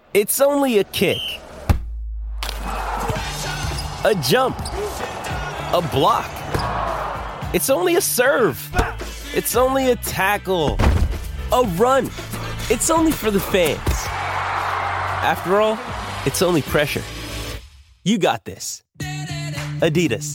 It's only a kick, a jump, a block. It's only a serve. It's only a tackle, a run. It's only for the fans. After all, it's only pressure. You got this. Adidas.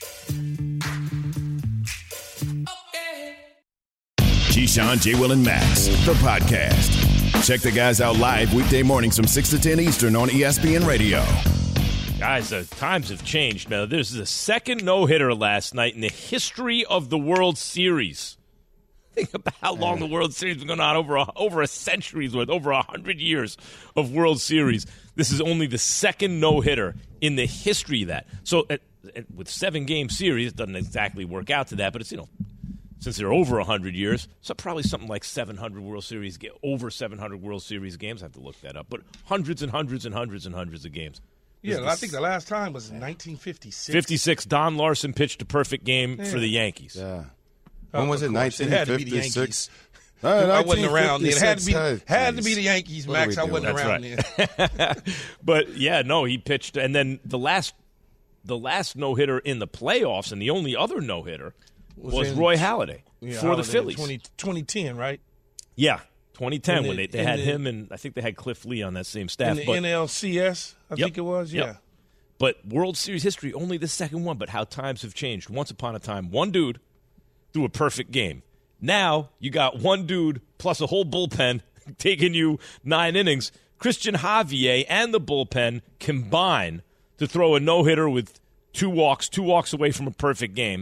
Keyshawn, J. Will, and Max, the podcast. Check the guys out live weekday mornings from 6 to 10 Eastern on ESPN Radio. Guys, times have changed, man. There's the second no-hitter last night in the history of the World Series. Think about how long the World Series has gone on, over a century's worth, over 100 years of World Series. This is only the second no-hitter in the history of that. So with 7-game series, it doesn't exactly work out to that, but it's, since they're over 100 years, so probably something like 700 World Series, over 700 World Series games. I have to look that up, but hundreds and hundreds and hundreds and hundreds of games. Yeah, I think the last time was in 1956. 56, Don Larson pitched a perfect game for the Yankees. Yeah. When was it? 1956? It had to be the Yankees. I wasn't around then. It had to be the Yankees, Max. I wasn't around then. But, yeah, no, he pitched. And then the last no-hitter in the playoffs and the only other no-hitter was Roy Halladay for the Phillies. 2010, right? Yeah, 2010 when they had him, and I think they had Cliff Lee on that same staff. In the NLCS, I think it was, yeah. Yep. But World Series history, only the second one, but how times have changed. Once upon a time, one dude threw a perfect game. Now you got one dude plus a whole bullpen taking you 9 innings. Christian Javier and the bullpen combine to throw a no-hitter with 2 walks away from a perfect game.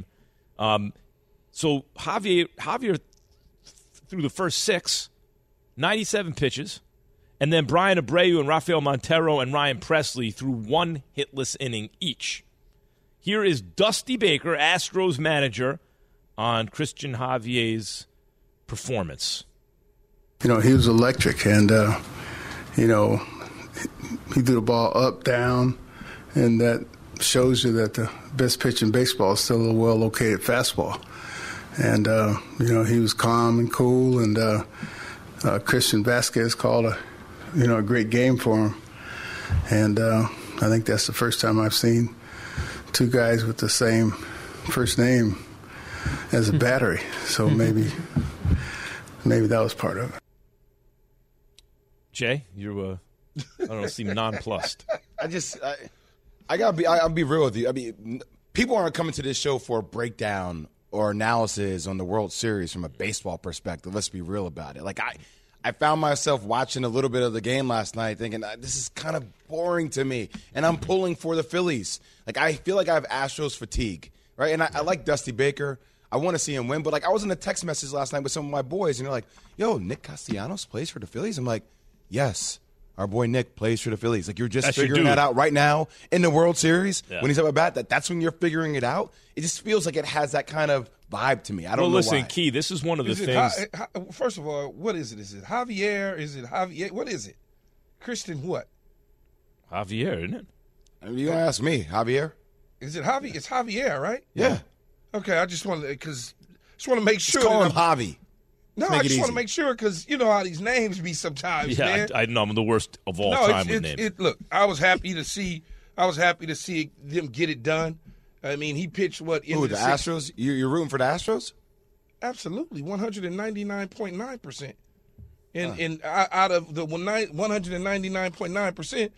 So Javier threw the first 6, 97 pitches, and then Brian Abreu and Rafael Montero and Ryan Presley threw 1 hitless inning each. Here is Dusty Baker, Astros manager, on Christian Javier's performance. He was electric, and, he threw the ball up, down, and that shows you that the best pitch in baseball is still a well-located fastball. And, he was calm and cool, and Christian Vasquez called a great game for him. And I think that's the first time I've seen 2 guys with the same first name as a battery. So maybe that was part of it. Jay, you I don't know, seem nonplussed. I'll be real with you. I mean, people aren't coming to this show for a breakdown or analysis on the World Series from a baseball perspective. Let's be real about it. Like, I found myself watching a little bit of the game last night thinking, this is kind of boring to me, and I'm pulling for the Phillies. Like, I feel like I have Astros fatigue, right? And I like Dusty Baker. I want to see him win. But, I was in a text message last night with some of my boys, and they're like, yo, Nick Castellanos plays for the Phillies? I'm like, yes. Our boy Nick plays for the Phillies. Like, you're just figuring that out right now in the World Series. Yeah. When he's up at bat, that's when you're figuring it out. It just feels like it has that kind of vibe to me. I don't know listen, why. Key, this is one of the things. First of all, what is it? Is it Javier? Is it Javier? What is it? Christian what? Javier, isn't it? You gonna ask me, Javier? Is it Javier? It's Javier, right? Yeah. Okay, I just want to make sure. Just call him Javi. No, I just want to make sure because you know how these names be sometimes. Yeah, man. I know I'm the worst of all time with names. Look, I was happy to see them get it done. I mean, he pitched what? Who, the Astros? You're rooting for the Astros? Absolutely, 199.9%. And out of the 199.9%,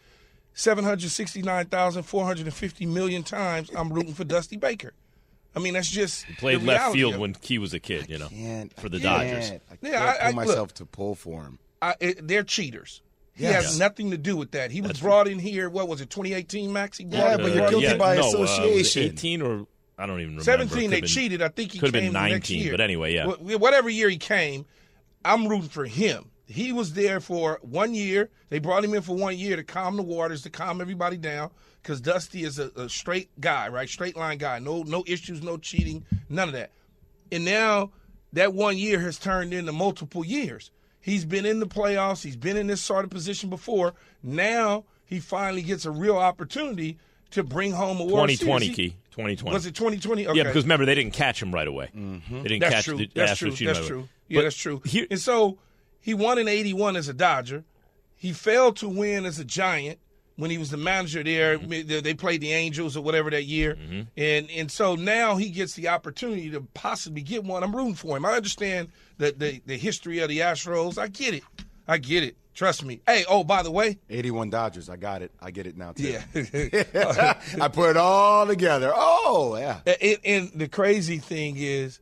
769,450 million times, I'm rooting for Dusty Baker. I mean, that's just he played left field when Key was a kid, for the Dodgers. I can't pull myself to pull for him. They're cheaters. He has nothing to do with that. He was brought in here, what was it, 2018, Max? But you're guilty by association. 18 or I don't even remember. 17, they cheated. I think he came been 19, next year. But anyway, yeah. Whatever year he came, I'm rooting for him. He was there for 1 year. They brought him in for 1 year to calm the waters, to calm everybody down, because Dusty is a straight guy, right? Straight line guy. No issues, no cheating, none of that. And now that 1 year has turned into multiple years. He's been in the playoffs. He's been in this sort of position before. Now he finally gets a real opportunity to bring home a World Series. 2020, Key. 2020. Was it 2020? Okay. Yeah, because remember, they didn't catch him right away. Mm-hmm. They didn't that's catch true. the That's Astros true. shooting That's right true. away. Yeah, that's true. And so he won in 81 as a Dodger. He failed to win as a Giant when he was the manager there. Mm-hmm. They played the Angels or whatever that year. Mm-hmm. And so now he gets the opportunity to possibly get one. I'm rooting for him. I understand the history of the Astros. I get it. Trust me. Hey, oh, by the way. 81 Dodgers. I got it. I get it now, too. Yeah. I put it all together. Oh, yeah. And the crazy thing is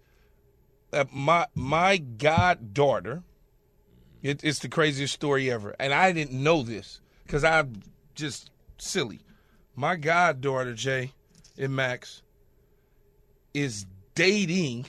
my goddaughter, it's the craziest story ever. And I didn't know this because I'm just silly. My goddaughter, Jay and Max, is dating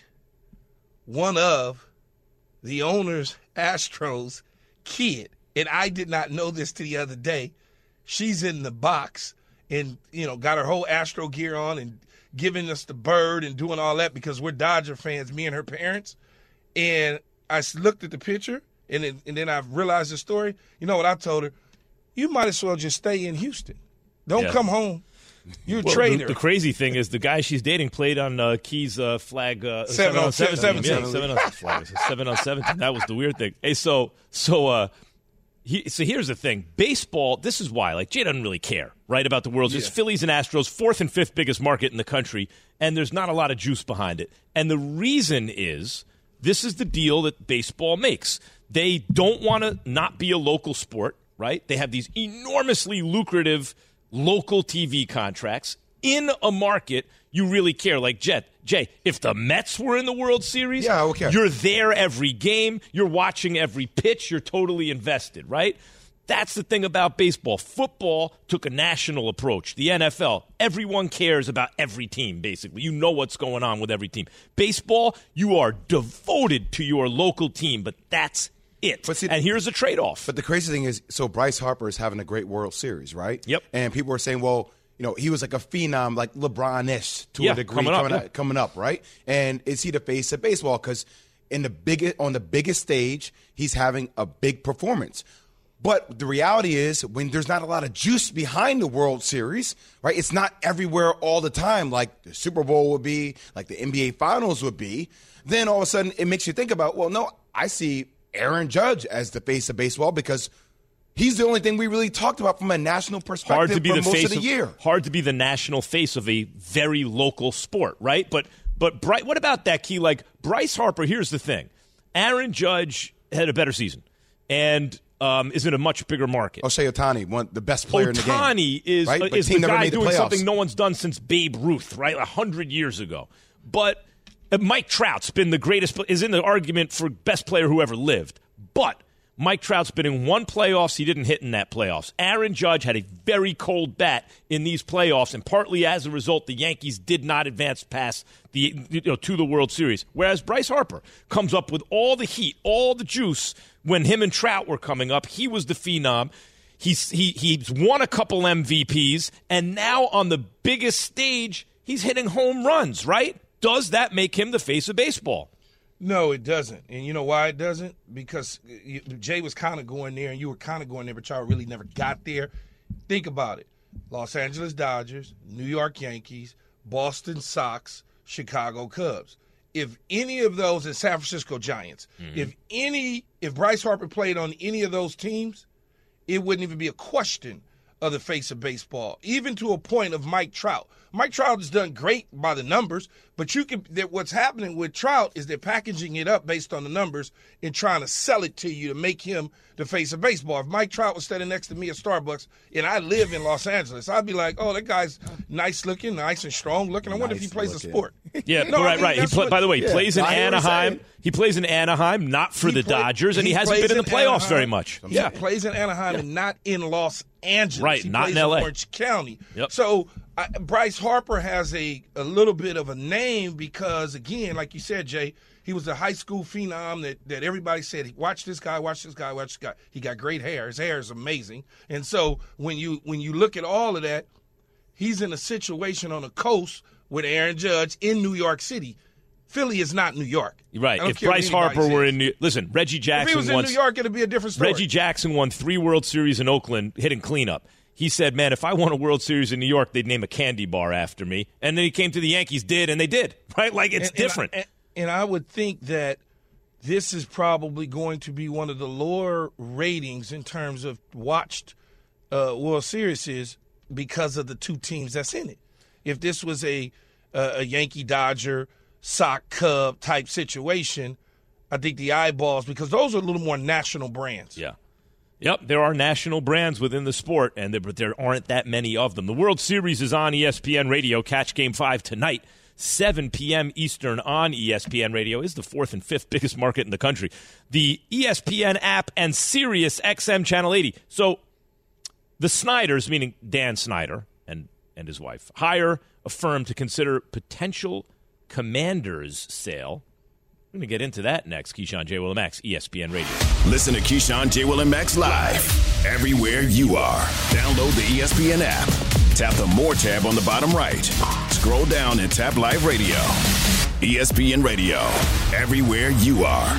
one of the owner's Astros kid. And I did not know this till the other day. She's in the box and, got her whole Astro gear on and giving us the bird and doing all that because we're Dodger fans, me and her parents. And I looked at the picture and then I realized the story. You know what I told her? You might as well just stay in Houston. Don't come home. You're a traitor. The crazy thing is the guy she's dating played on Key's flag 7 on 17. Yeah, 7 on flag. 7 on 17. That was the weird thing. Hey, so here's the thing. Baseball, this is why. Like, Jay doesn't really care, right, about the World Series. Phillies and Astros, 4th and 5th biggest market in the country, and there's not a lot of juice behind it. And the reason is this is the deal that baseball makes. They don't want to not be a local sport, right? They have these enormously lucrative local TV contracts in a market you really care. Like, Jay, if the Mets were in the World Series, okay. You're there every game. You're watching every pitch. You're totally invested, right? That's the thing about baseball. Football took a national approach. The NFL, everyone cares about every team, basically. You know what's going on with every team. Baseball, you are devoted to your local team, but that's it. And here's a trade-off. But the crazy thing is, so Bryce Harper is having a great World Series, right? Yep. And people are saying, well, he was like a phenom, like LeBron-ish to a degree coming up, right? And is he the face of baseball? Because on the biggest stage, he's having a big performance. But the reality is, when there's not a lot of juice behind the World Series, right? It's not everywhere all the time, like the Super Bowl would be, like the NBA Finals would be. Then all of a sudden, it makes you think about, well, no, I see Aaron Judge as the face of baseball because he's the only thing we really talked about from a national perspective hard to be for the most face of the year. Hard to be the national face of a very local sport, right? But what about that, Key? Like, Bryce Harper, here's the thing. Aaron Judge had a better season and is in a much bigger market. Shohei Ohtani, the best player in the game. Ohtani is, right? is the guy doing something no one's done since Babe Ruth, right? 100 years ago. But Mike Trout's been the greatest, is in the argument for best player who ever lived. But Mike Trout's been in one playoffs. He didn't hit in that playoffs. Aaron Judge had a very cold bat in these playoffs, and partly as a result, the Yankees did not advance past to the World Series. Whereas Bryce Harper comes up with all the heat, all the juice when him and Trout were coming up. He was the phenom. He's won a couple MVPs, and now on the biggest stage, he's hitting home runs, right? Does that make him the face of baseball? No, it doesn't. And you know why it doesn't? Because Jay was kind of going there and you were kind of going there, but y'all really never got there. Think about it. Los Angeles Dodgers, New York Yankees, Boston Sox, Chicago Cubs. If any of those, and San Francisco Giants, if Bryce Harper played on any of those teams, it wouldn't even be a question of the face of baseball, even to a point of Mike Trout. Mike Trout has done great by the numbers, but what's happening with Trout is they're packaging it up based on the numbers and trying to sell it to you to make him the face of baseball. If Mike Trout was standing next to me at Starbucks and I live in Los Angeles, I'd be like, oh, that guy's nice looking, nice and strong looking. I wonder if he plays a sport. Yeah, no, right. By the way, he plays in Anaheim. He plays in Anaheim, not for the Dodgers, and he hasn't been in the playoffs Anaheim, very much. He plays in Anaheim and not in Los Angeles. Right, he not plays in L.A. Orange County. Yep. So Bryce Harper has a little bit of a name because, again, like you said, Jay, he was a high school phenom that everybody said, watch this guy, watch this guy, watch this guy. He got great hair. His hair is amazing. And so when you look at all of that, he's in a situation on the coast with Aaron Judge in New York City. Philly is not New York. Right. If Bryce Harper were in listen, Reggie Jackson if he was in New York, it'd be a different story. Reggie Jackson won 3 World Series in Oakland hitting cleanup. He said, man, if I won a World Series in New York, they'd name a candy bar after me. And then he came to the Yankees, and they did. Right? Like, it's different. And I would think that this is probably going to be one of the lower ratings in terms of watched World Series because of the two teams that's in it. If this was a Yankee Dodger, Sox Cub type situation, I think the eyeballs, because those are a little more national brands. Yeah. Yep, there are national brands within the sport, but there aren't that many of them. The World Series is on ESPN Radio. Catch Game 5 tonight, 7 p.m. Eastern on ESPN Radio. Is the fourth and fifth biggest market in the country. The ESPN app and Sirius XM Channel 80. So the Snyders, meaning Dan Snyder and his wife, hire a firm to consider potential Commanders sale. We're going to get into that next. Keyshawn, J. Will, and Max, ESPN Radio. Listen to Keyshawn, J. Will, and Max live everywhere you are. Download the ESPN app. Tap the More tab on the bottom right. Scroll down and tap Live Radio. ESPN Radio, everywhere you are.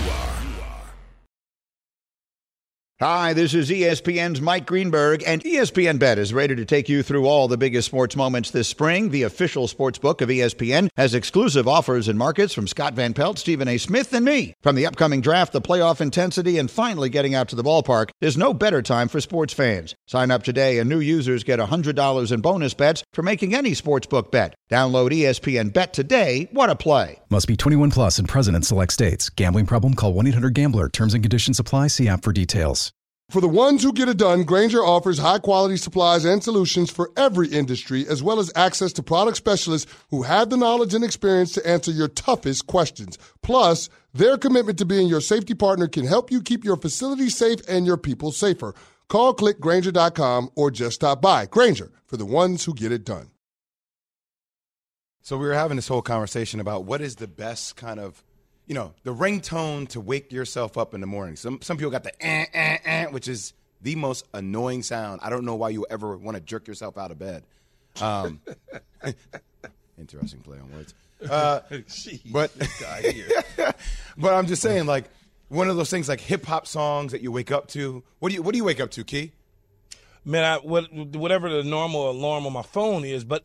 Hi, this is ESPN's Mike Greenberg, and ESPN Bet is ready to take you through all the biggest sports moments this spring. The official sports book of ESPN has exclusive offers and markets from Scott Van Pelt, Stephen A. Smith, and me. From the upcoming draft, the playoff intensity, and finally getting out to the ballpark, there's no better time for sports fans. Sign up today, and new users get $100 in bonus bets for making any sportsbook bet. Download ESPN Bet today. What a play. Must be 21 plus and present in select states. Gambling problem? Call 1-800-GAMBLER. Terms and conditions apply. See app for details. For the ones who get it done, Grainger offers high-quality supplies and solutions for every industry, as well as access to product specialists who have the knowledge and experience to answer your toughest questions. Plus, their commitment to being your safety partner can help you keep your facility safe and your people safer. Call, click Grainger.com, or just stop by. Grainger, for the ones who get it done. So we were having this whole conversation about what is the best kind of, the ringtone to wake yourself up in the morning. Some people got the which is the most annoying sound. I don't know why you ever want to jerk yourself out of bed. Interesting play on words. But I'm just saying, like, one of those things like hip-hop songs that you wake up to. What do you wake up to, Key? Man, whatever the normal alarm on my phone is, but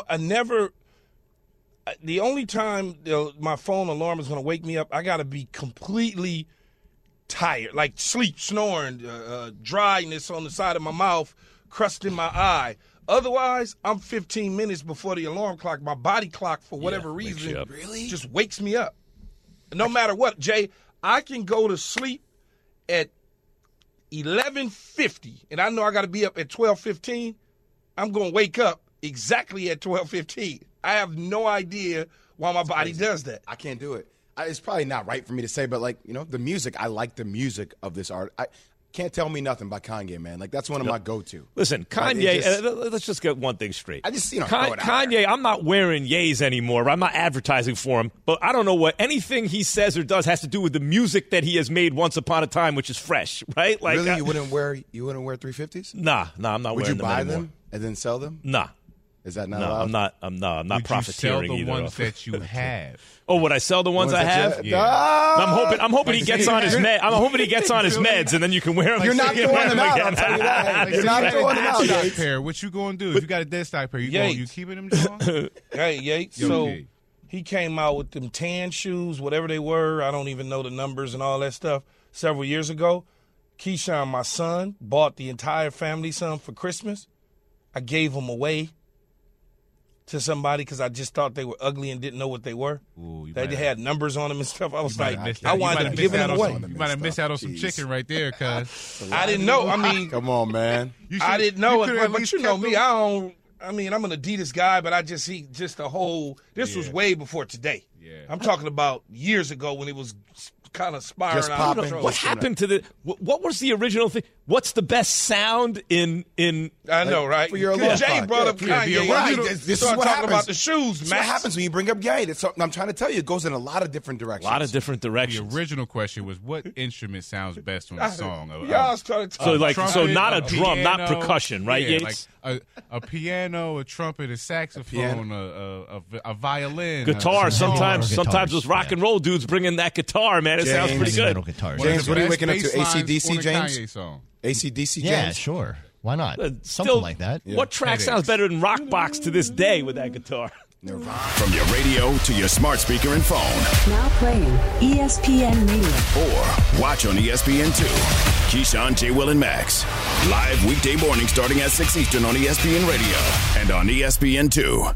the only time my phone alarm is going to wake me up, I got to be completely tired, like sleep, snoring, dryness on the side of my mouth, crust in my eye. Otherwise, I'm 15 minutes before the alarm clock. My body clock, for whatever reason, just wakes me up. No matter what, Jay, I can go to sleep at 11:50, and I know I got to be up at 12:15. I'm going to wake up exactly at 12:15. I have no idea why my body does that. I can't do it. It's probably not right for me to say, but, like, the music, I like the music of this art. Can't Tell Me Nothing by Kanye, man. Like, that's one of my go-to. Listen, Kanye, let's just get one thing straight. I just, Kanye, I'm not wearing Ye's anymore. I'm not advertising for him, but I don't know what anything he says or does has to do with the music that he has made once upon a time, which is fresh, right? Like, really? You wouldn't wear 350s? Nah, I'm not wearing them anymore. Would you buy them and then sell them? Nah. Is that not allowed? I'm not profiteering either. Would you sell the ones that you have? Oh, would I sell the ones I have? Yeah. I'm hoping he gets on his meds, and then you can wear them. You're not throwing them out. I'll tell you that. You're not throwing them out. Stock pair. What you gonna do if you got a dead stock pair? You keeping them, John? Hey, Yates. So he came out with them tan shoes, whatever they were. I don't even know the numbers and all that stuff. Several years ago, Keyshawn, my son, bought the entire family some for Christmas. I gave them away to somebody because I just thought they were ugly and didn't know what they were. They had numbers on them and stuff. I was like, I wanted to give them away. You might have missed out on some chicken right there, cuz. I didn't know. I mean, come on, man. I didn't know it, but you know me. I'm an Adidas guy, but I just see just the whole. This was way before today. Yeah. I'm talking about years ago when it was kind of spiraling out of control. What happened to what was the original thing? What's the best sound in I know, right? For your alarm Jay clock. brought up Kanye. Right. This is what happens about the shoes, This is man. what happens when you bring up Ye. I'm trying to tell you, it goes in a lot of different directions. The original question was, what instrument sounds best on the song? Y'all started talking. So not a drum, piano, not percussion, right? Yeah, Yates? like a piano, a trumpet, a saxophone, a violin, guitar. Sometimes those rock and roll dudes bring in that guitar, man. It sounds pretty good. James, what are you waking up to? AC/DC, James? AC/DC, James? Yeah, sure. Why not? Something like that. What track sounds better than Rock Box to this day with that guitar? Nirvana. From your radio to your smart speaker and phone. Now playing ESPN Radio. Or watch on ESPN2. Keyshawn, J. Will, and Max. Live weekday morning starting at 6 Eastern on ESPN Radio and on ESPN2.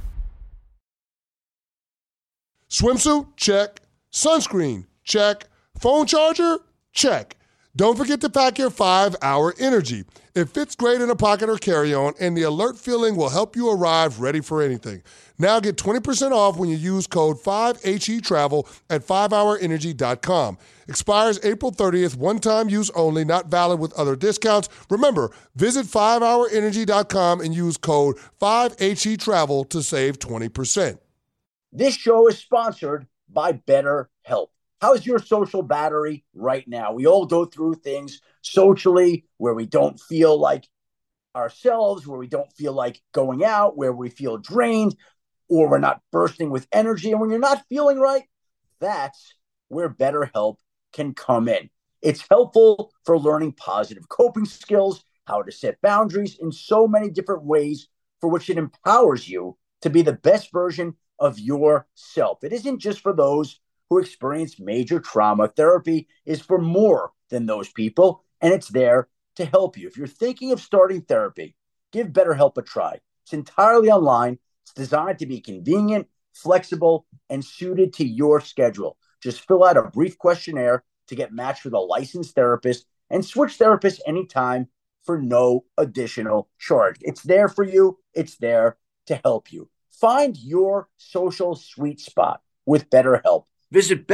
Swimsuit? Check. Sunscreen? Check. Phone charger? Check. Don't forget to pack your 5-Hour Energy. It fits great in a pocket or carry-on, and the alert feeling will help you arrive ready for anything. Now get 20% off when you use code 5HETRAVEL at 5hourenergy.com. Expires April 30th, one-time use only, not valid with other discounts. Remember, visit 5hourenergy.com and use code 5HETRAVEL to save 20%. This show is sponsored by BetterHelp. How's your social battery right now? We all go through things socially where we don't feel like ourselves, where we don't feel like going out, where we feel drained, or we're not bursting with energy. And when you're not feeling right, that's where BetterHelp can come in. It's helpful for learning positive coping skills, how to set boundaries in so many different ways for which it empowers you to be the best version of yourself. It isn't just for those who experience major trauma. Therapy is for more than those people, and it's there to help you. If you're thinking of starting therapy, give BetterHelp a try. It's entirely online. It's designed to be convenient, flexible, and suited to your schedule. Just fill out a brief questionnaire to get matched with a licensed therapist and switch therapists anytime for no additional charge. It's there for you. It's there to help you. Find your social sweet spot with BetterHelp. Visit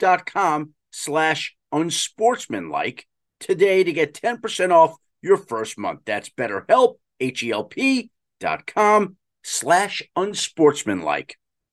BetterHelp.com/unsportsmanlike today to get 10% off your first month. That's BetterHelp, HELP.com/unsportsmanlike.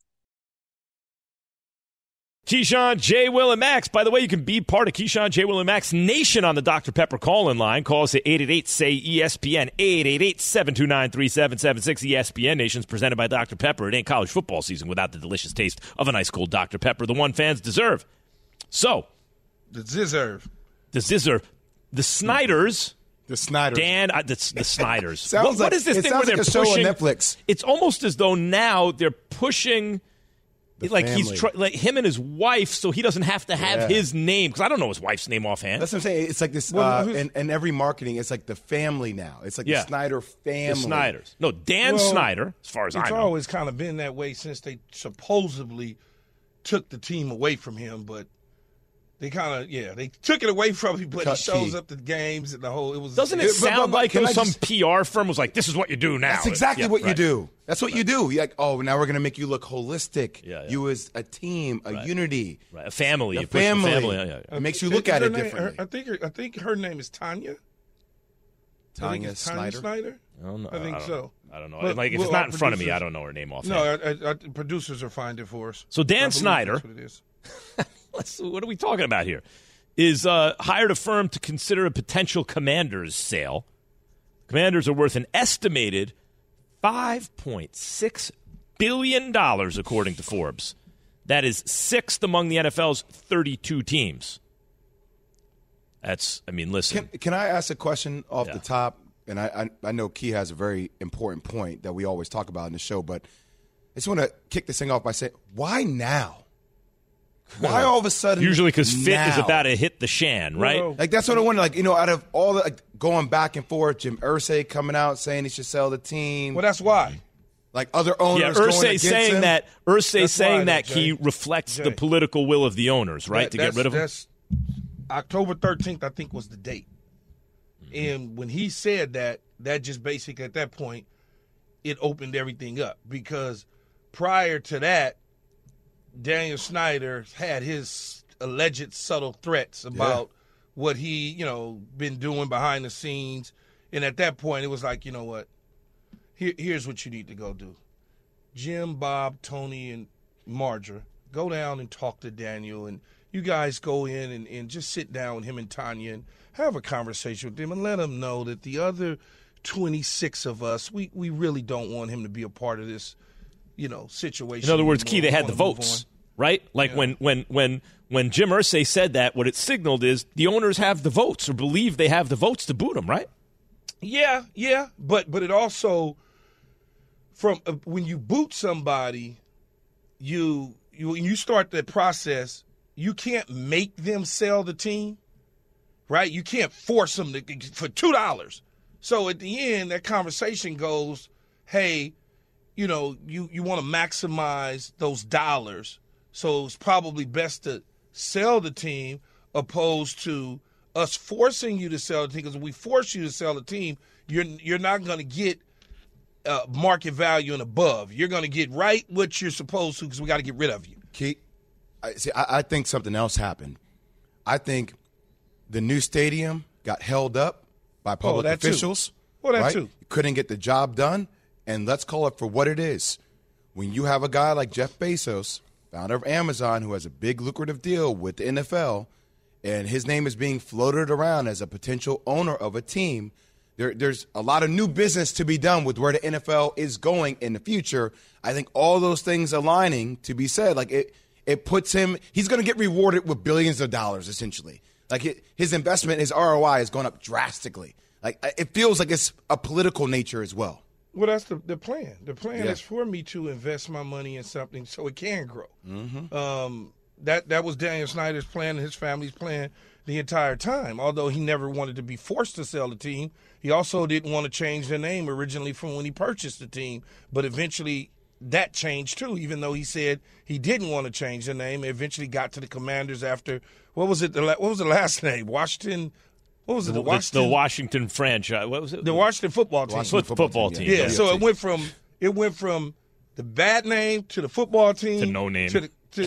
Keyshawn, J. Will, and Max. By the way, you can be part of Keyshawn, J. Will, and Max Nation on the Dr. Pepper call-in line. Call us at 888-SAY-ESPN, 888-729-3776. ESPN Nation's presented by Dr. Pepper. It ain't college football season without the delicious taste of an ice-cold Dr. Pepper, the one fans deserve. So. The Snyders. The Snyders. Dan, the Snyders. Sounds what is this thing where they're like a pushing? show on Netflix. It's almost as though now they're pushing... like family. he's like him and his wife, so he doesn't have to have his name, because I don't know his wife's name offhand. That's what I'm saying. It's like this, and every marketing, it's like the family now. It's like the Snyder family. The Snyders. No, Dan Snyder, as far as I know. It's always kind of been that way since they supposedly took the team away from him, but they kind of, they took it away from him, but he shows up to the games and the whole, it was. Doesn't it sound like some PR firm was like, this is what you do now? That's exactly what you do. That's what you do. You're like, oh, now we're going to make you look holistic. You as a team, a unity. Right. A family. A family. It makes you look at it differently. I think her name is Tanya. Tanya Snyder? I don't know. I think so. I don't know. But, if it's not in front of me, I don't know her name offhand. No, producers will find it for us. So Dan Snyder. That's what it is. What are we talking about here? Is hired a firm to consider a potential Commanders sale. Commanders are worth an estimated $5.6 billion, according to Forbes. That is sixth among the NFL's 32 teams. Listen. Can I ask a question off the top? And I know Key has a very important point that we always talk about in the show, but I just want to kick this thing off by saying, why now? Why all of a sudden? Usually because fit is about to hit the shan, right? Well, that's what I wonder. Out of all the going back and forth, Jim Irsay coming out saying he should sell the team. Well, that's why. Other owners. Irsay saying that. Irsay saying that he reflects the political will of the owners, right? To get rid of him. October 13th, I think, was the date. And when he said that just basically at that point, it opened everything up, because prior to that, Daniel Snyder had his alleged subtle threats about what he, been doing behind the scenes. And at that point, it was like, you know what? Here's what you need to go do. Jim, Bob, Tony, and Marjorie, go down and talk to Daniel. And you guys go in and just sit down with him and Tanya and have a conversation with them and let him know that the other 26 of us, we really don't want him to be a part of this situation. In other words, Key, they had the votes, right? When Jim Irsay said that, what it signaled is the owners have the votes, or believe they have the votes to boot him, right? Yeah, but it also, from when you boot somebody, when you start that process, you can't make them sell the team, right? You can't force them for $2. So at the end, that conversation goes, hey, you want to maximize those dollars. So it's probably best to sell the team opposed to us forcing you to sell the team. Because if we force you to sell the team, you're not going to get market value and above. You're going to get right what you're supposed to because we got to get rid of you. Keith, I think something else happened. I think the new stadium got held up by public officials. That too. Couldn't get the job done. And let's call it for what it is. When you have a guy like Jeff Bezos, founder of Amazon, who has a big lucrative deal with the NFL, and his name is being floated around as a potential owner of a team, there's a lot of new business to be done with where the NFL is going in the future. I think all those things aligning to be said, like it puts him – he's going to get rewarded with billions of dollars essentially. Like his investment, his ROI has gone up drastically. Like it feels like it's a political nature as well. Well, that's the plan. The plan is for me to invest my money in something so it can grow. Mm-hmm. That was Daniel Snyder's plan and his family's plan the entire time. Although he never wanted to be forced to sell the team, he also didn't want to change the name originally from when he purchased the team. But eventually that changed too, even though he said he didn't want to change the name. It eventually got to the Commanders after what was the last name? Washington. What was it? The Washington franchise. What was it? The Washington football team. Football team. Yeah. So it went from the bad name to the football team to no name to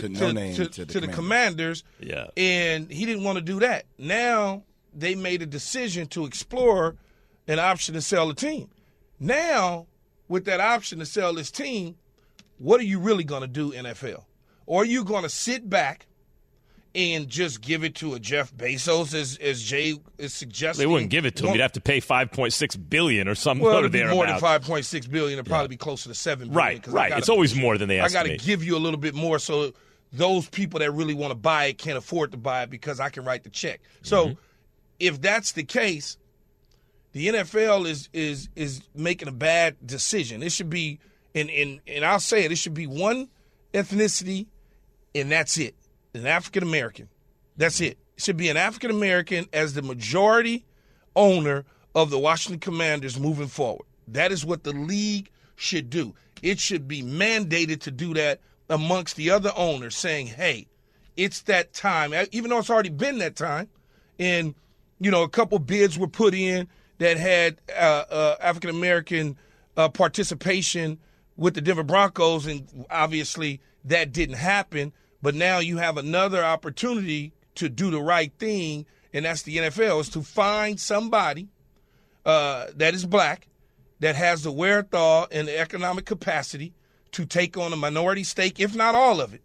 the Commanders. Yeah. And he didn't want to do that. Now they made a decision to explore an option to sell the team. Now, with that option to sell this team, what are you really going to do, NFL? Or are you going to sit back and just give it to a Jeff Bezos, as Jay is suggesting? They wouldn't give it to him. You'd have to pay $5.6 billion or something. Well, it'd be more than $5.6 billion. It'd probably be closer to $7 billion. Right. It's always more than they estimate. I got to give you a little bit more so those people that really want to buy it can't afford to buy it because I can write the check. So if that's the case, the NFL is making a bad decision. It should be, and I'll say it should be one ethnicity, and that's it. An African-American. That's it. It should be an African-American as the majority owner of the Washington Commanders moving forward. That is what the league should do. It should be mandated to do that amongst the other owners, saying, hey, it's that time. Even though it's already been that time, and, a couple bids were put in that had African-American participation with the Denver Broncos, and obviously that didn't happen. But now you have another opportunity to do the right thing, and that's the NFL, is to find somebody that is black, that has the wherewithal and the economic capacity to take on a minority stake, if not all of it.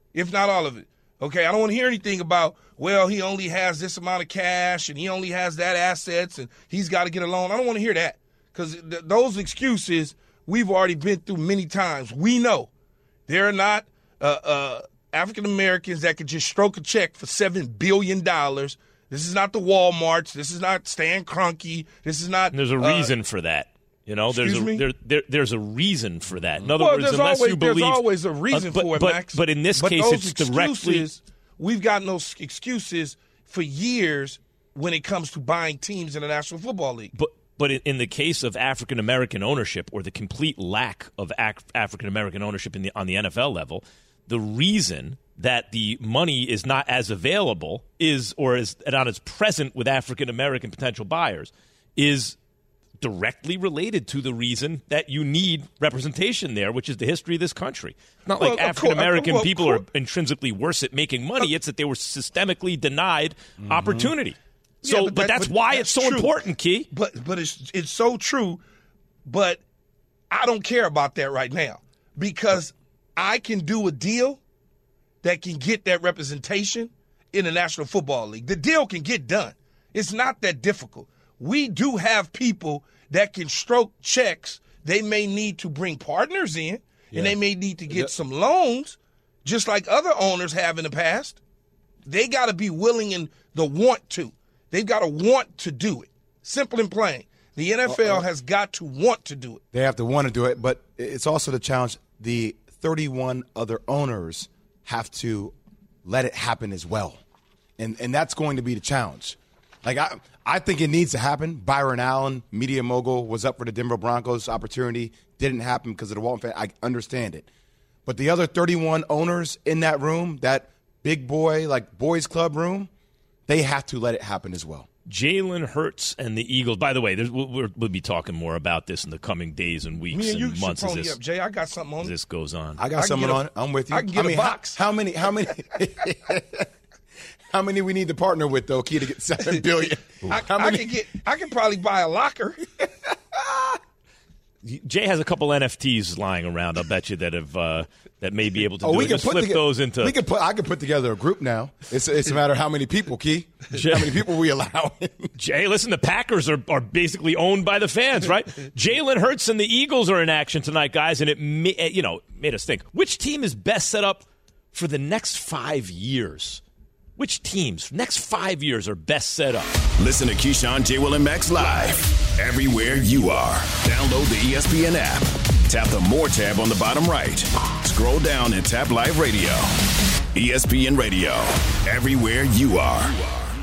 Okay, I don't want to hear anything about, well, he only has this amount of cash and he only has that assets and he's got to get a loan. I don't want to hear that because those excuses we've already been through many times. We know there are not African Americans that could just stroke a check for $7 billion. This is not the Walmarts. This is not Stan Kroenke. This is not. There's a reason for that. There's a reason for that. In other words, there's always a reason for it, Max. But in this case, it's directly. We've gotten those excuses for years when it comes to buying teams in the National Football League. But in the case of African American ownership, or the complete lack of African American ownership on the NFL level, the reason that the money is not as available is not as present with African American potential buyers is directly related to the reason that you need representation there, which is the history of this country. It's not like African American people are intrinsically worse at making money. It's that they were systemically denied opportunity. So, but that's why it's so important, Key. But it's so true. But I don't care about that right now because I can do a deal that can get that representation in the National Football League. The deal can get done. It's not that difficult. We do have people that can stroke checks. They may need to bring partners in, and they may need to get some loans, just like other owners have in the past. They got to be willing and the want to. They've got to want to do it. Simple and plain. The NFL has got to want to do it. They have to want to do it, but it's also the challenge. The 31 other owners have to let it happen as well. And that's going to be the challenge. Like, I think it needs to happen. Byron Allen, media mogul, was up for the Denver Broncos opportunity. Didn't happen because of the Walton fan. I understand it. But the other 31 owners in that room, that big boy, like boys club room, they have to let it happen as well. Jalen Hurts and the Eagles. By the way, we'll be talking more about this in the coming days and weeks and months as this, up, Jay. I got something on this goes on. I got something on it. I'm with you. I can get a box. How many how many we need to partner with, though, Key, to get $7 billion? I can probably buy a locker. Jay has a couple NFTs lying around. I'll bet you that that may be able to do it. Just flip those into. I can put together a group now. It's a matter of how many people, Key. How many people we allow. Jay, listen, the Packers are basically owned by the fans, right? Jalen Hurts and the Eagles are in action tonight, guys, and it made us think. Which team is best set up for the next 5 years? Which teams next 5 years are best set up? Listen to Keyshawn, J. Will, and Max live everywhere you are. Download the ESPN app. Tap the More tab on the bottom right. Scroll down and tap Live Radio. ESPN Radio, everywhere you are.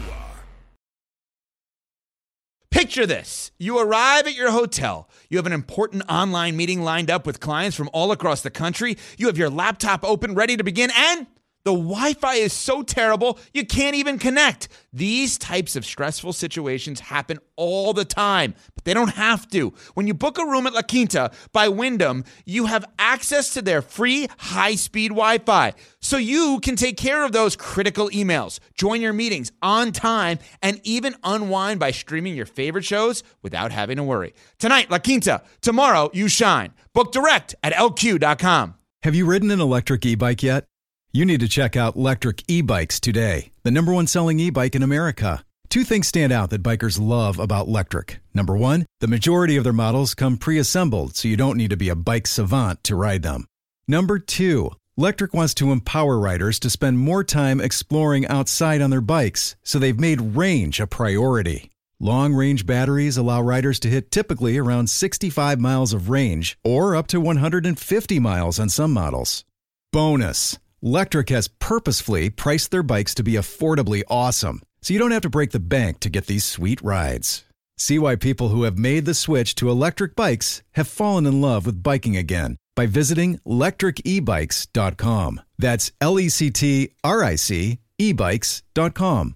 Picture this. You arrive at your hotel. You have an important online meeting lined up with clients from all across the country. You have your laptop open, ready to begin, and the Wi-Fi is so terrible, you can't even connect. These types of stressful situations happen all the time, but they don't have to. When you book a room at La Quinta by Wyndham, you have access to their free high-speed Wi-Fi, so you can take care of those critical emails, join your meetings on time, and even unwind by streaming your favorite shows without having to worry. Tonight, La Quinta. Tomorrow, you shine. Book direct at LQ.com. Have you ridden an electric e-bike yet? You need to check out Lectric E-Bikes today, the #1 selling e-bike in America. Two things stand out that bikers love about Lectric. Number one, the majority of their models come pre-assembled, so you don't need to be a bike savant to ride them. Number two, Lectric wants to empower riders to spend more time exploring outside on their bikes, so they've made range a priority. Long-range batteries allow riders to hit typically around 65 miles of range, or up to 150 miles on some models. Bonus! Lectric has purposefully priced their bikes to be affordably awesome, so you don't have to break the bank to get these sweet rides. See why people who have made the switch to electric bikes have fallen in love with biking again by visiting lectricebikes.com. That's LECTRIC ebikes.com.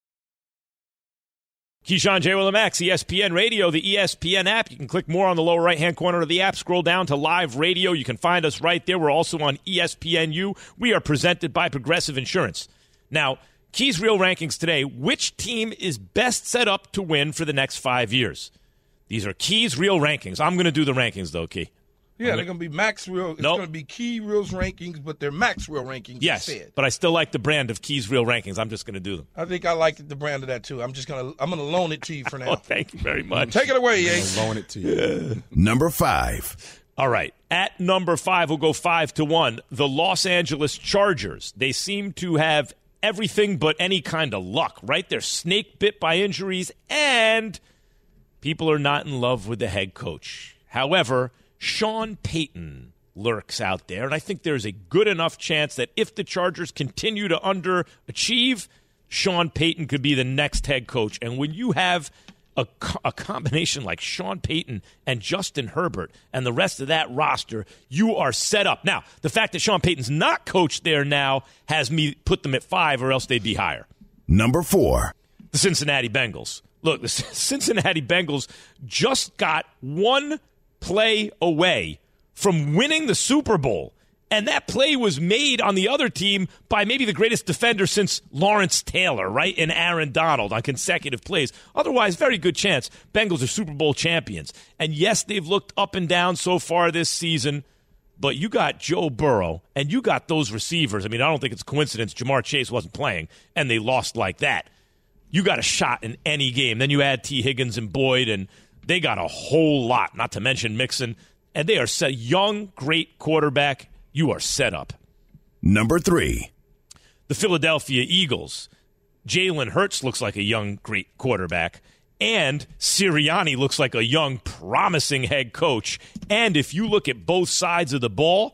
Keyshawn, J. Will, and Max, ESPN Radio, the ESPN app. You can click more on the lower right-hand corner of the app. Scroll down to Live Radio. You can find us right there. We're also on ESPNU. We are presented by Progressive Insurance. Now, Key's Real Rankings today. Which team is best set up to win for the next 5 years? These are Key's Real Rankings. I'm going to do the rankings, though, Key. Yeah, they're going to be Max Real. It's going to be Key Real's rankings, but they're Max Real rankings. Yes, but I still like the brand of Key's Real Rankings. I'm just going to do them. I think I like the brand of that too. I'm going to loan it to you for now. Oh, thank you very much. Take it away, Yates. Loan it to you. Number 5. All right. At number 5, we'll go 5-1. The Los Angeles Chargers. They seem to have everything but any kind of luck, right? They're snake bit by injuries, and people are not in love with the head coach. However, Sean Payton lurks out there, and I think there's a good enough chance that if the Chargers continue to underachieve, Sean Payton could be the next head coach. And when you have a combination like Sean Payton and Justin Herbert and the rest of that roster, you are set up. Now, the fact that Sean Payton's not coached there now has me put them at 5, or else they'd be higher. Number 4. The Cincinnati Bengals. Look, the Cincinnati Bengals just got one play away from winning the Super Bowl, and that play was made on the other team by maybe the greatest defender since Lawrence Taylor, right, and Aaron Donald on consecutive plays. Otherwise, very good chance Bengals are Super Bowl champions. And yes, they've looked up and down so far this season, but you got Joe Burrow, and you got those receivers. I mean, I don't think it's a coincidence Jamar Chase wasn't playing, and they lost like that. You got a shot in any game. Then you add T. Higgins and Boyd, and they got a whole lot, not to mention Mixon, and they are set. Young, great quarterback. You are set up. Number 3. The Philadelphia Eagles. Jalen Hurts looks like a young, great quarterback, and Sirianni looks like a young, promising head coach. And if you look at both sides of the ball,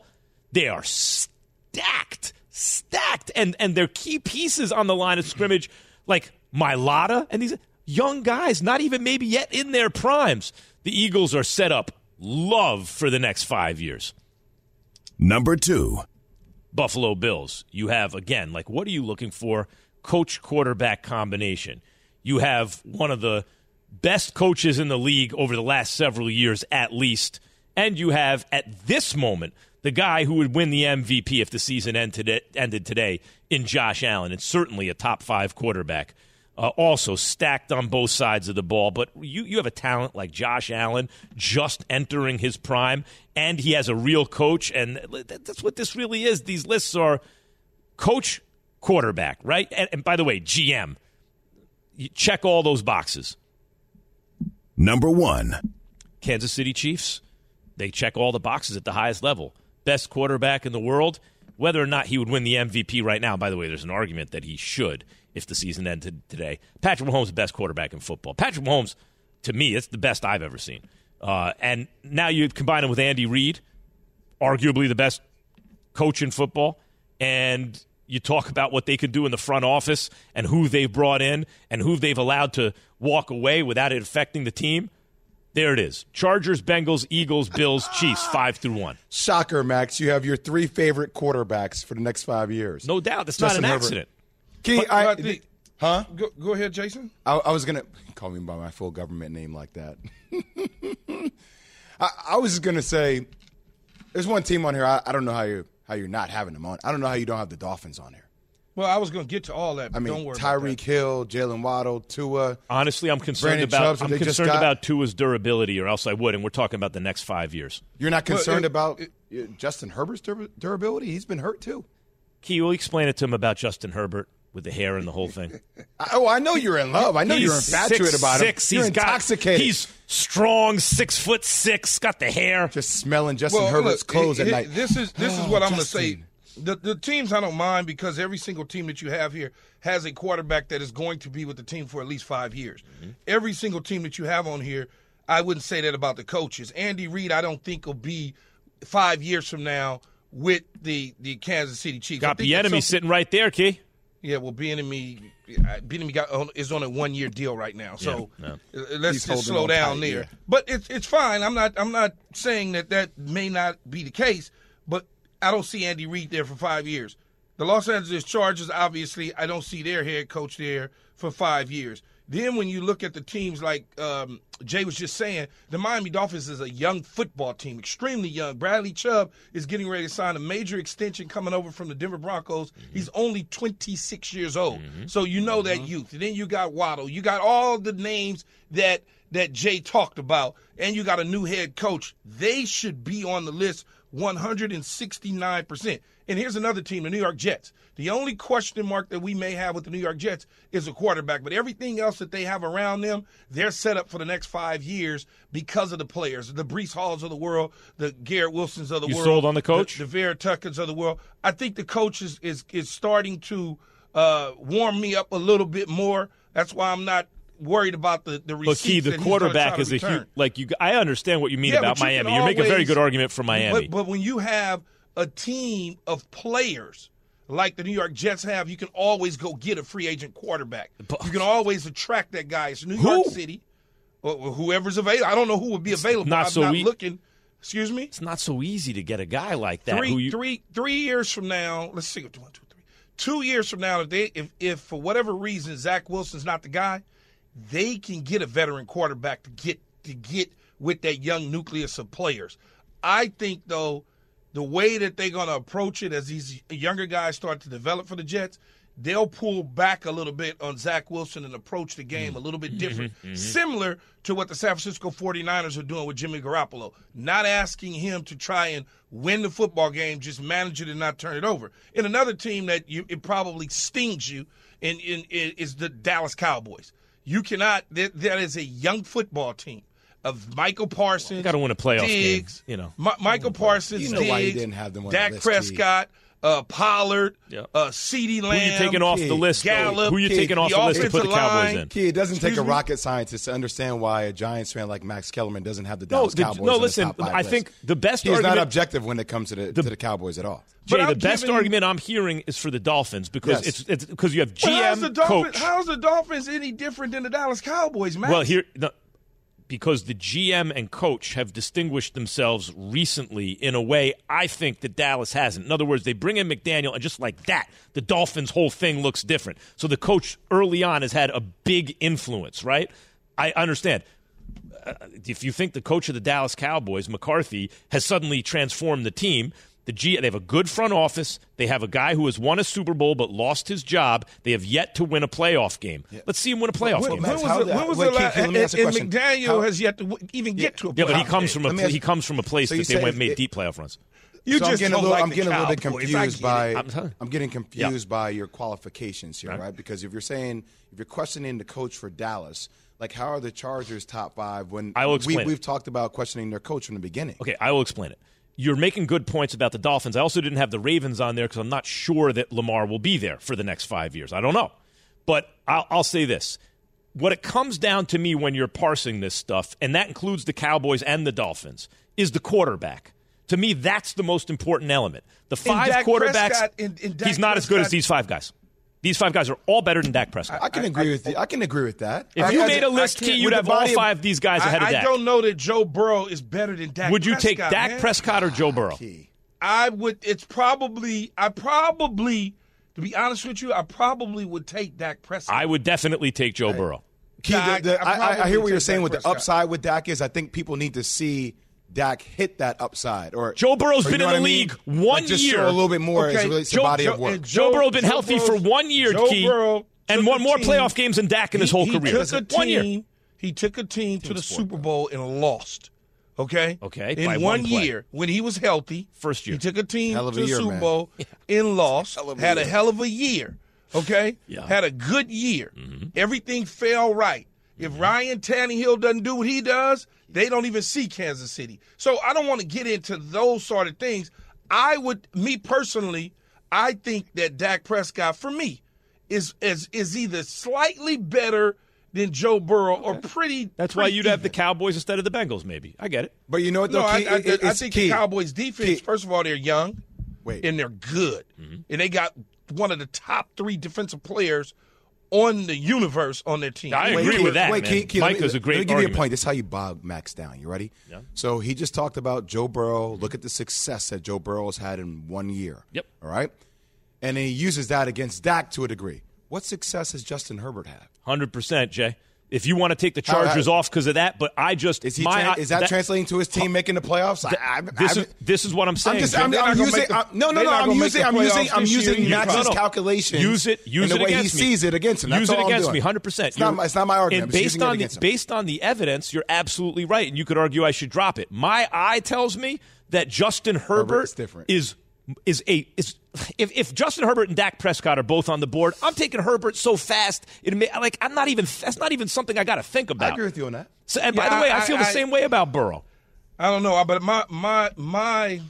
They are stacked, and their key pieces on the line of scrimmage, like Mailata and these young guys, not even maybe yet in their primes. The Eagles are set up love for the next 5 years. Number 2. Buffalo Bills. You have, again, like, what are you looking for? Coach-quarterback combination. You have one of the best coaches in the league over the last several years at least, and you have, at this moment, the guy who would win the MVP if the season ended today in Josh Allen, and certainly a top 5 quarterback. Also stacked on both sides of the ball, but you have a talent like Josh Allen just entering his prime, and he has a real coach, and that's what this really is. These lists are coach, quarterback, right? And by the way, GM. You check all those boxes. Number 1. Kansas City Chiefs. They check all the boxes at the highest level. Best quarterback in the world. Whether or not he would win the MVP right now, by the way, there's an argument that he should if the season ended today. Patrick Mahomes is the best quarterback in football. Patrick Mahomes, to me, it's the best I've ever seen. And now you combine him with Andy Reid, arguably the best coach in football, and you talk about what they could do in the front office and who they've brought in and who they've allowed to walk away without it affecting the team. There it is. Chargers, Bengals, Eagles, Bills, Chiefs, 5-1. Shocker, Max. You have your 3 favorite quarterbacks for the next 5 years. No doubt. That's not an accident. Key, huh? Go ahead, Jason. I was going to call me by my full government name like that. I was just going to say, there's one team on here. I don't know how you're not having them on. I don't know how you don't have the Dolphins on here. Well, I was going to get to all that, but don't worry about that. Tyreek Hill, Jalen Waddle, Tua. Honestly, I'm concerned about Tua's durability, or else I would, and we're talking about the next 5 years. You're not concerned about Justin Herbert's durability? He's been hurt, too. Key, will you explain it to him about Justin Herbert with the hair and the whole thing? I know you're in love. I know you're infatuated about him. You're intoxicated. He's strong, 6'6", got the hair. Just smelling Justin Herbert's clothes at night. This is what I'm going to say. The teams I don't mind, because every single team that you have here has a quarterback that is going to be with the team for at least 5 years. Mm-hmm. Every single team that you have on here, I wouldn't say that about the coaches. Andy Reid, I don't think will be 5 years from now with the Kansas City Chiefs. Got the enemy sitting right there, Key. Yeah, well, Bieniemy is on a 1-year deal right now, so let's just slow down there. Yeah. But it's fine. I'm not saying that may not be the case, but I don't see Andy Reid there for 5 years. The Los Angeles Chargers, obviously, I don't see their head coach there for 5 years. Then when you look at the teams like Jay was just saying, the Miami Dolphins is a young football team, extremely young. Bradley Chubb is getting ready to sign a major extension coming over from the Denver Broncos. Mm-hmm. He's only 26 years old. Mm-hmm. So you know that youth. And then you got Waddle. You got all the names that Jay talked about, and you got a new head coach. They should be on the list 169%. And here's another team, the New York Jets. The only question mark that we may have with the New York Jets is a quarterback. But everything else that they have around them, they're set up for the next 5 years because of the players. The Breece Halls of the world, the Garrett Wilsons of the world. You sold on the coach? The Vera Tuckers of the world. I think the coach is starting to warm me up a little bit more. That's why I'm not worried about the receipts. But Key, the quarterback is a huge, I understand what you mean about Miami. You make a very good argument for Miami. But when you have a team of players like the New York Jets have, you can always go get a free agent quarterback. You can always attract that guy. It's New York City, or whoever's available. I don't know who would be available. I'm not looking. Excuse me? It's not so easy to get a guy like that. 3 years from now, let's see, 1, 2, 3. 2 years from now, if for whatever reason Zach Wilson's not the guy, they can get a veteran quarterback to get with that young nucleus of players. I think, though, the way that they're going to approach it as these younger guys start to develop for the Jets, they'll pull back a little bit on Zach Wilson and approach the game a little bit different, similar to what the San Francisco 49ers are doing with Jimmy Garoppolo, not asking him to try and win the football game, just manage it and not turn it over. And another team that it probably stings you is the Dallas Cowboys. You cannot. That is a young football team of Michael Parsons. Got to win a playoff Diggs, game. Michael Parsons, you know Diggs, why he didn't have them on Dak the list, Prescott, Pollard, CeeDee Lamb. Who you taking off the list? Gallup, Who you taking off the list to put the Cowboys in? It doesn't take a rocket scientist to understand why a Giants fan like Max Kellerman doesn't have the Dallas Cowboys. No, in listen. the top 5 I list. think the best He's argument. not objective when it comes to the Cowboys at all. Jay, the best argument I'm hearing is for the Dolphins because it's because you have GM, coach. How's the Dolphins any different than the Dallas Cowboys, man? Well, because the GM and coach have distinguished themselves recently in a way I think that Dallas hasn't. In other words, they bring in McDaniel, and just like that, the Dolphins' whole thing looks different. So the coach early on has had a big influence, right? I understand. If you think the coach of the Dallas Cowboys, McCarthy, has suddenly transformed the team, they have a good front office. They have a guy who has won a Super Bowl but lost his job. They have yet to win a playoff game. Yeah. Let's see him win a playoff game. When was the last? And McDaniel has yet to even get to a playoff game. Yeah, but he comes from a place that they made deep playoff runs. I'm getting a little bit confused by your qualifications here, right? Because if you're questioning the coach for Dallas, like how are the Chargers top 5 when we've talked about questioning their coach from the beginning? Okay, I will explain it. You're making good points about the Dolphins. I also didn't have the Ravens on there because I'm not sure that Lamar will be there for the next 5 years. I don't know. But I'll say this. What it comes down to me when you're parsing this stuff, and that includes the Cowboys and the Dolphins, is the quarterback. To me, that's the most important element. The 5 quarterbacks, he's not as good as these 5 guys. These 5 guys are all better than Dak Prescott. I can agree with you. I can agree with that. If you made a list, Key, you'd have all 5 of these guys ahead of Dak. I don't know that Joe Burrow is better than Dak Prescott. Would you take Dak Prescott or Joe Burrow? I would. To be honest with you, I probably would take Dak Prescott. I would definitely take Joe Burrow. Key, I hear what you're saying with the upside with Dak is I think people need to see Dak hit that upside. Or Joe Burrow's been in the league 1 just year. show a little bit more as it relates to body of work. Joe Burrow's been healthy for 1 year, Key, and won more playoff games than Dak in his whole career. He took a team to the Super Bowl and lost. Okay? In 1 year, when he was healthy, first year, he took a team to the Super Bowl and lost. Had a hell of a year. Okay? Yeah. Had a good year. Mm-hmm. Everything fell right. If Ryan Tannehill doesn't do what he does, they don't even see Kansas City. So I don't want to get into those sort of things. Me personally, I think that Dak Prescott, for me, is either slightly better than Joe Burrow or pretty. That's why you'd have the Cowboys instead of the Bengals, maybe. I get it. But you know what, though? I think the Cowboys' defense, first of all, they're young and they're good. Mm-hmm. And they got one of the top 3 defensive players on the universe on their team. I agree with that, man. Mike is a great Let me give you a point. This is how you bog Max down. You ready? Yeah. So he just talked about Joe Burrow. Look at the success that Joe Burrow has had in 1 year. Yep. All right? And he uses that against Dak to a degree. What success has Justin Herbert had? 100%, Jay. If you want to take the Chargers off because of that, but I just is that translating to his team making the playoffs? This is what I'm saying. I'm using Max's calculation. Use it the way he sees it against him. That's use it against me, 100%. It's not my argument. Based on the evidence, you're absolutely right, and you could argue I should drop it. My eye tells me that Justin Herbert is if Justin Herbert and Dak Prescott are both on the board, I'm taking Herbert so fast. That's not even something I got to think about. I agree with you on that. So, and by the way, I feel the same way about Burrow. I don't know, but my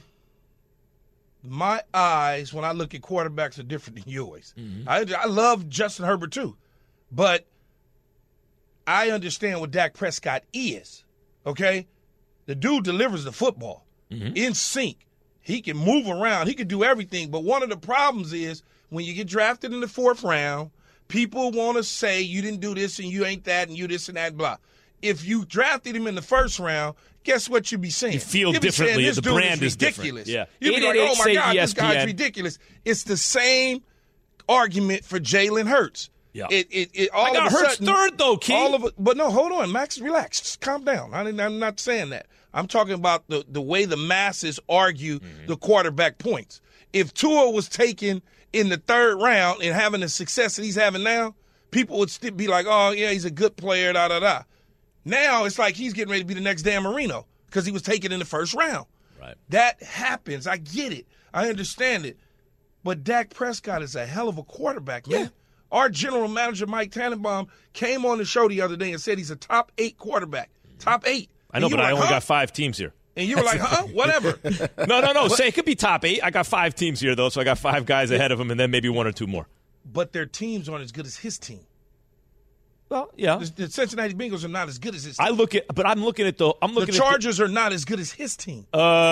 eyes when I look at quarterbacks are different than yours. Mm-hmm. I love Justin Herbert too, but I understand what Dak Prescott is. Okay, the dude delivers the football in sync. He can move around. He can do everything. But one of the problems is when you get drafted in the 4th round, people want to say you didn't do this and you ain't that and you this and that, blah. If you drafted him in the 1st round, guess what you'd be saying? You feel differently. The brand is ridiculous. Different. Yeah. You'd be like, oh, my God, this guy's ridiculous. It's the same argument for Jalen Hurts. Yeah. I got Hurts third, though, Key. But no, hold on, Max, relax. Just calm down. I'm not saying that. I'm talking about the way the masses argue the quarterback points. If Tua was taken in the 3rd round and having the success that he's having now, people would still be like, oh, yeah, he's a good player, da-da-da. Now it's like he's getting ready to be the next Dan Marino because he was taken in the 1st round. Right. That happens. I get it. I understand it. But Dak Prescott is a hell of a quarterback, man. Yeah. Our general manager, Mike Tannenbaum, came on the show the other day and said he's a top 8 quarterback. Top 8. I know, but I only got 5 teams here. And you were like, huh? Whatever. No. Say it could be top 8. I got 5 teams here, though, so I got 5 guys ahead of him and then maybe 1 or 2 more. But their teams aren't as good as his team. Well, yeah. The Cincinnati Bengals are not as good as his team. I'm looking at the Chargers are not as good as his team.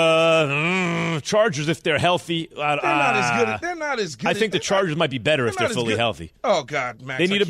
Chargers, if they're healthy. They're not as good. They're not as good. I think the Chargers might be better if they're fully healthy. Oh, God, Max. They need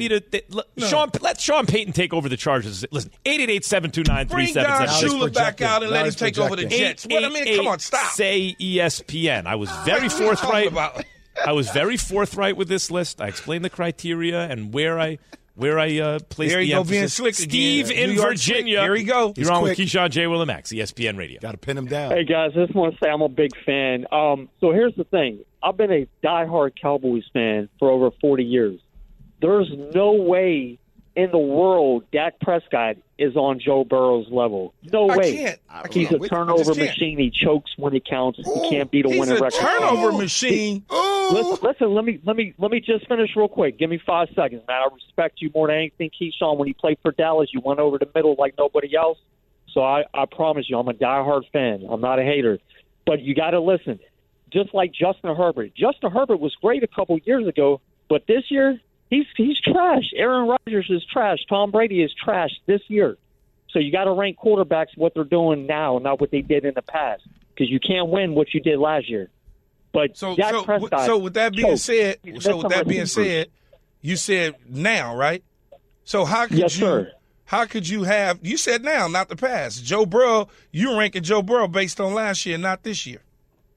let Sean Payton take over the Chargers. Listen, 888-729-3776. Bring Don Shula back out and let him take over the Jets. Come on, stop. Say ESPN. I was very forthright. I was very forthright with this list. I explained the criteria and where I placed there the you go, emphasis. being slick Steve again. in Virginia. Here he go. You're on with Keyshawn, J. Will, and Max, ESPN Radio. Got to pin him down. Hey, guys, I just want to say I'm a big fan. So here's the thing. I've been a diehard Cowboys fan for over 40 years. There's no way in the world Dak Prescott is on Joe Burrow's level. No way. He's a turnover machine. He chokes when it counts. He can't beat a winning record. He's a turnover machine. Listen, let me just finish real quick. Give me 5 seconds, man. I respect you more than anything, Keyshawn. When you played for Dallas, you went over the middle like nobody else. So I promise you, I'm a diehard fan. I'm not a hater. But you got to listen. Just like Justin Herbert. Justin Herbert was great a couple years ago, but this year – He's trash. Aaron Rodgers is trash. Tom Brady is trash this year. So you got to rank quarterbacks what they're doing now, not what they did in the past, because you can't win what you did last year. But Dak Prescott. So with that being said, you said now, right? So how could sir. How could you have? You said now, not the past. Joe Burrow. You're ranking Joe Burrow based on last year, not this year.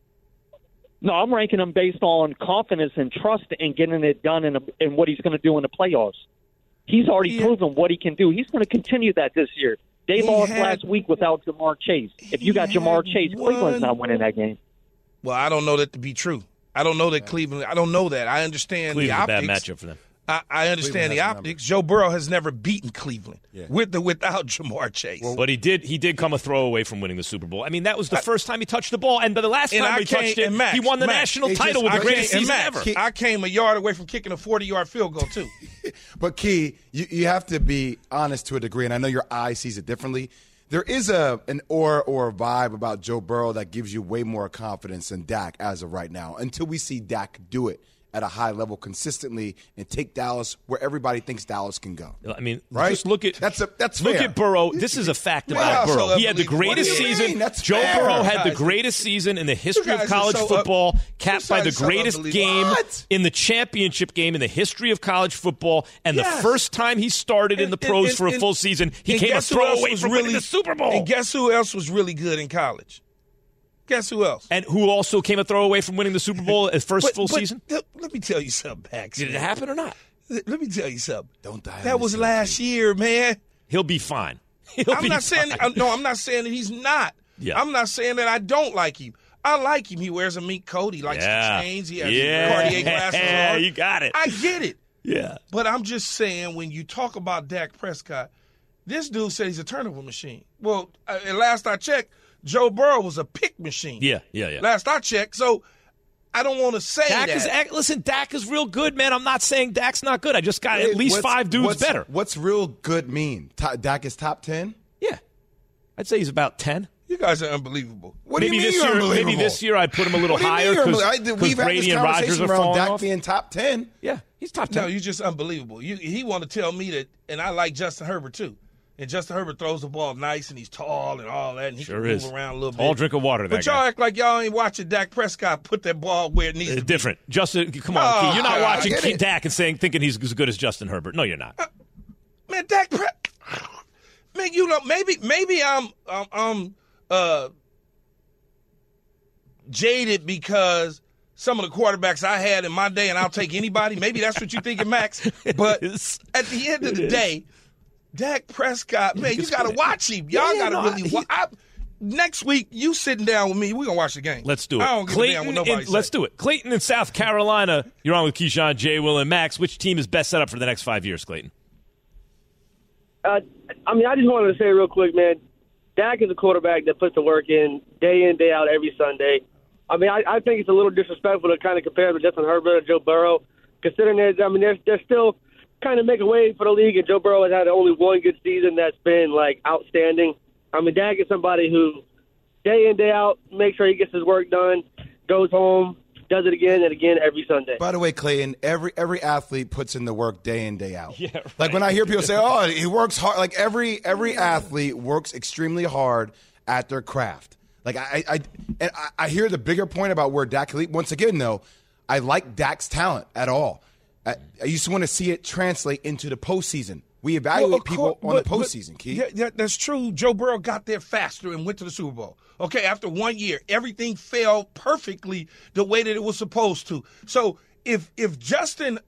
No, I'm ranking him based on confidence and trust in getting it done in what he's going to do in the playoffs. He's already proven what he can do. He's going to continue that this year. They lost last week without Jamar Chase. If you got Jamar Chase, Cleveland's not winning that game. Well, I don't know that to be true. I don't know that Cleveland. I don't know that. I understand the optics. Cleveland's a bad matchup for them. I understand the optics. Joe Burrow has never beaten Cleveland without Jamar Chase. But he did come a throw away from winning the Super Bowl. I mean, that was the first time he touched the ball, and the last time he touched it, he won the national title with the greatest season ever. I came a yard away from kicking a 40-yard field goal, too. But, Key, you have to be honest to a degree, and I know your eye sees it differently. There is an aura or a vibe about Joe Burrow that gives you way more confidence than Dak as of right now, until we see Dak do it at a high level consistently and take Dallas where everybody thinks Dallas can go. I mean, right? Just look at that's look fair. at Burrow. This is a fact about Burrow. He had the greatest season. Joe Burrow had the greatest season in the history of college football, capped by the greatest game in the championship game in the history of college football. And the first time he started in the pros for a full season, he came a throw away from winning the Super Bowl. And guess who else was really good in college? Guess who else? And who also came a throw away from winning the Super Bowl his first full season? Let me tell you something, Max. Did it happen or not? Let me tell you something. Don't die. That was last year, man. He'll be fine. I'm not saying that he's not. Yeah. I'm not saying that I don't like him. I like him. He wears a mink coat. He likes the chains. He has Cartier glasses on. Yeah, you got it. I get it. Yeah. But I'm just saying, when you talk about Dak Prescott, this dude said he's a turnover machine. Well, at last I checked, Joe Burrow was a pick machine. Yeah. Last I checked. So I don't want to say that. Listen, Dak is real good, man. I'm not saying Dak's not good. I just got at least 5 dudes better. What's real good mean? Dak is top 10? Yeah. I'd say he's about 10. You guys are unbelievable. What do you mean you're unbelievable? Maybe this year I'd put him a little higher because Brady and Rodgers are falling Dak off. being top 10. Yeah, he's top 10. No, you're just unbelievable. He want to tell me that, and I like Justin Herbert too. And Justin Herbert throws the ball nice, and he's tall and all that, and he can move around a little bit. All drink of water, But y'all act like y'all ain't watching Dak Prescott put that ball where it needs to be. Different. Justin, come on, Key. You're not watching Dak and thinking he's as good as Justin Herbert. No, you're not. Man, Dak man, you know, maybe I'm jaded because some of the quarterbacks I had in my day, and I'll take anybody. Maybe that's what you're thinking, Max. But at the end of the day, Dak Prescott, man, you got to watch him. Y'all got to really watch. Next week, you sitting down with me, we're going to watch the game. Let's do it. I don't give a damn what nobody says. Let's do it. Clayton in South Carolina. You're on with Keyshawn, J. Will, and Max. Which team is best set up for the next 5 years, Clayton? I just wanted to say real quick, man, Dak is a quarterback that puts the work in, day out, every Sunday. I mean, I think it's a little disrespectful to kind of compare him to Justin Herbert or Joe Burrow, considering that, I mean, they're still kind of making way for the league, and Joe Burrow has had only one good season that's been, like, outstanding. I mean, Dak is somebody who day in, day out, make sure he gets his work done, goes home, does it again and again every Sunday. By the way, Clayton, every athlete puts in the work day in, day out. Yeah, right. Like when I hear people say, "Oh, he works hard," like every athlete works extremely hard at their craft. Like I hear the bigger point about where Dak can lead. Once again, though, I like Dak's talent at all. I used to want to see it translate into the postseason. We evaluate people on the postseason, Keith. Yeah, that's true. Joe Burrow got there faster and went to the Super Bowl. Okay, after 1 year, everything fell perfectly the way that it was supposed to. So if Jalen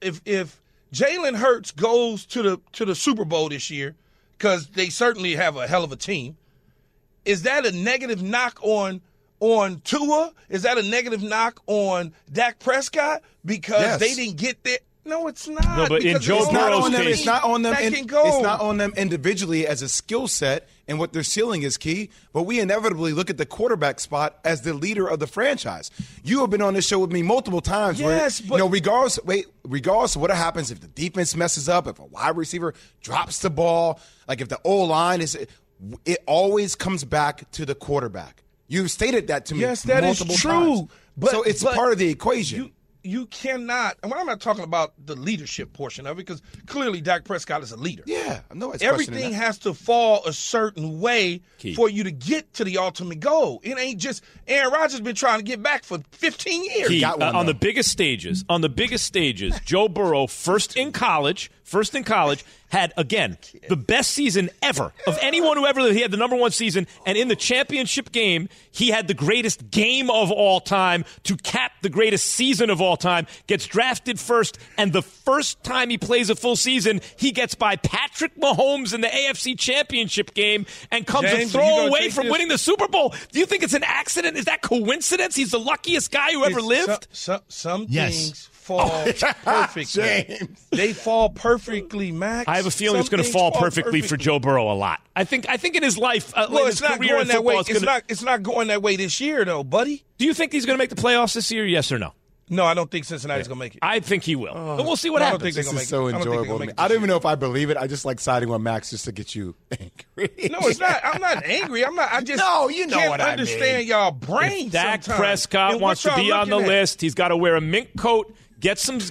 Hurts goes to the Super Bowl this year, because they certainly have a hell of a team, is that a negative knock on Tua? Is that a negative knock on Dak Prescott because they didn't get there? No, it's not. No, but in Joe Burrow's case, it's not on them. It's not on them individually as a skill set and what their ceiling is, Key. But we inevitably look at the quarterback spot as the leader of the franchise. You have been on this show with me multiple times. Yes, where, regardless of what happens, if the defense messes up, if a wide receiver drops the ball, like if the O-line is, it always comes back to the quarterback. You've stated that to me. Yes, that is true. But, so it's part of the equation. You cannot, and I'm not talking about the leadership portion of it, because clearly Dak Prescott is a leader. Yeah, I know. Everything has to fall a certain way for you to get to the ultimate goal. It ain't just Aaron Rodgers been trying to get back for 15 years. On the biggest stages, Joe Burrow, first in college, had, again, the best season ever of anyone who ever lived. He had the number one season, and in the championship game, he had the greatest game of all time to cap the greatest season of all time, gets drafted first, and the first time he plays a full season, he gets by Patrick Mahomes in the AFC championship game and comes a throw away from winning the Super Bowl. Do you think it's an accident? Is that coincidence? He's the luckiest guy who ever lived? Some things fall perfectly. They fall perfectly, Max. I have a feeling it's going to fall perfectly for Joe Burrow a lot. I think in his life, it's not going that way. It's not going that way this year, though, buddy. Do you think he's going to make the playoffs this year? Yes or no? No, I don't think Cincinnati's going to make it. I think he will. But we'll see what happens. I don't think this is so enjoyable. I don't even know if I believe it. I just like siding with Max just to get you angry. No, it's not. I'm not angry. I'm not. I just can't understand y'all brains. If Dak Prescott wants to be on the list, he's got to wear a mink coat. Get some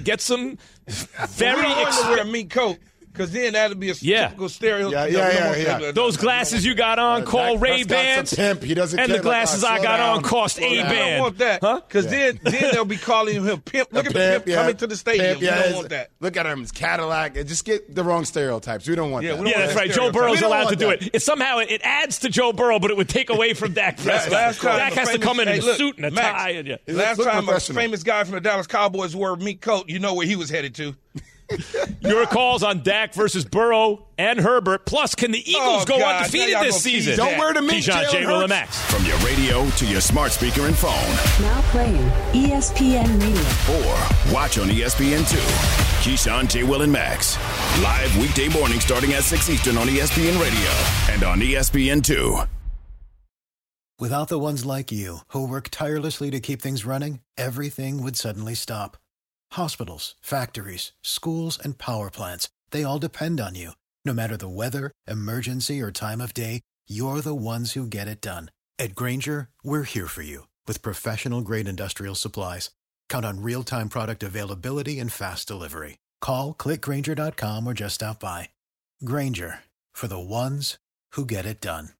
very to wear a mink coat, because then that'd be a typical stereotype. Yeah. Those glasses you got on call Ray-Bans, he doesn't and the glasses I got on cost A-Band. I don't want that, because then they'll be calling him pimp. Look at the pimp coming to the stadium. We don't want that. Look at him, his Cadillac. Just get the wrong stereotypes. We don't want that. Yeah, that's right. Joe Burrow's allowed to do it. It somehow it adds to Joe Burrow, but it would take away from Dak Prescott. Dak has to come in a suit and a tie. Last time a famous guy from the Dallas Cowboys wore a mink coat, you know where he was headed to. Your calls on Dak versus Burrow and Herbert. Plus, can the Eagles go undefeated this season? Don't wear the mink, Keyshawn, J. Will, and Max. From your radio to your smart speaker and phone. Now playing ESPN Radio. Or watch on ESPN2. Keyshawn, J. Will, and Max. Live weekday morning starting at 6 Eastern on ESPN Radio and on ESPN2. Without the ones like you, who work tirelessly to keep things running, everything would suddenly stop. Hospitals, factories, schools, and power plants, they all depend on you. No matter the weather, emergency, or time of day, you're the ones who get it done. At Grainger, we're here for you with professional-grade industrial supplies. Count on real-time product availability and fast delivery. Call, click Grainger.com, or just stop by. Grainger, for the ones who get it done.